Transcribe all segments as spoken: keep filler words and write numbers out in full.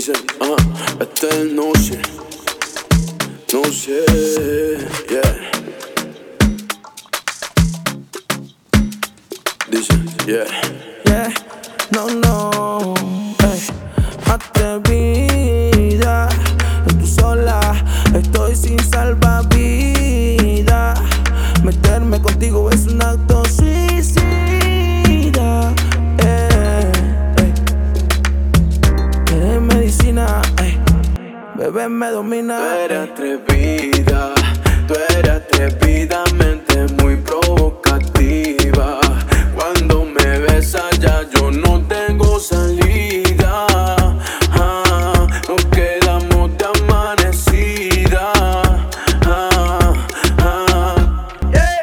Dicen, ah, esta es noche, noche, yeah. Dicen, yeah. Yeah, no, no, ey, atrevida, tú sola, estoy sin salvavidas. Meterme contigo es un acto suicida. Eh, ey. Eres medicina, ey. Bebé me domina. Tú eres atrevida, tú eres atrevidamente muy provocativa. Cuando me besas ya yo no tengo salida. Ah, nos quedamos de amanecida. Ah, ah. Yeah.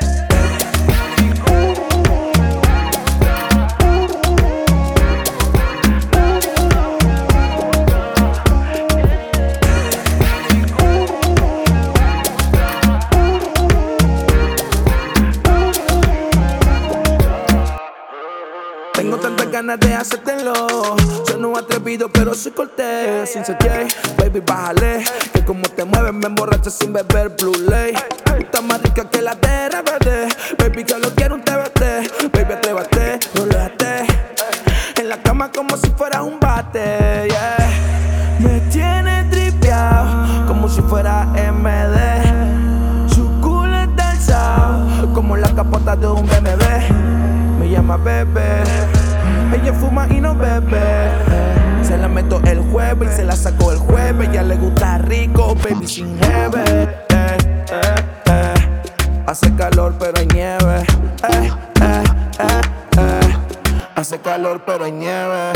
Tengo tantas ganas de hacértelo. Soy no atrevido, pero soy cortés. Sin ser gay, baby, bájale. Que como te mueves, me emborracha sin beber Blue Lake. Tú estás más rica que la de R B D. Baby, que lo quiero un T B T. Baby, atrévate, no le date. En la cama como si fuera un bate, yeah. Me tiene tripeado como si fuera M D. Su culo está alzado como la capota de un B M W. Me llama bebé, ella fuma y no bebe. Se la meto el jueves y se la saco el jueves. Ya le gusta rico, baby, sin nieve. Eh, eh, eh. Hace calor pero hay nieve. Eh, eh, eh, eh. Hace calor pero hay nieve.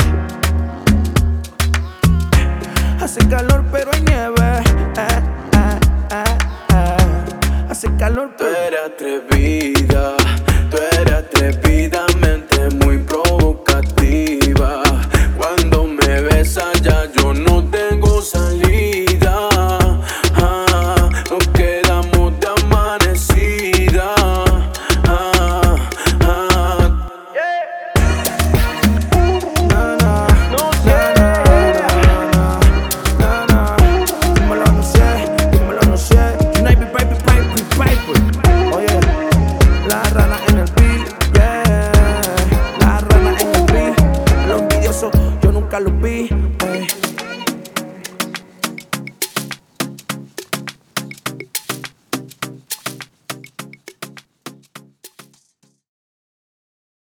Hace calor pero hay nieve. Eh, eh, eh, eh. Hace calor Tú pero eres atrevida, tú eres atrevidamente muy provocativa. Cuando me besas ya yo no tengo salida. Ah, nos quedamos de amanecida. Ah, ah. na, na, No na, na, na, na. Dímelo, no sé, dímelo, no sé. Baby, baby, baby, baby. Oye, la rana en el beat, yeah. La rana en el beat. Los envidiosos yo nunca los vi.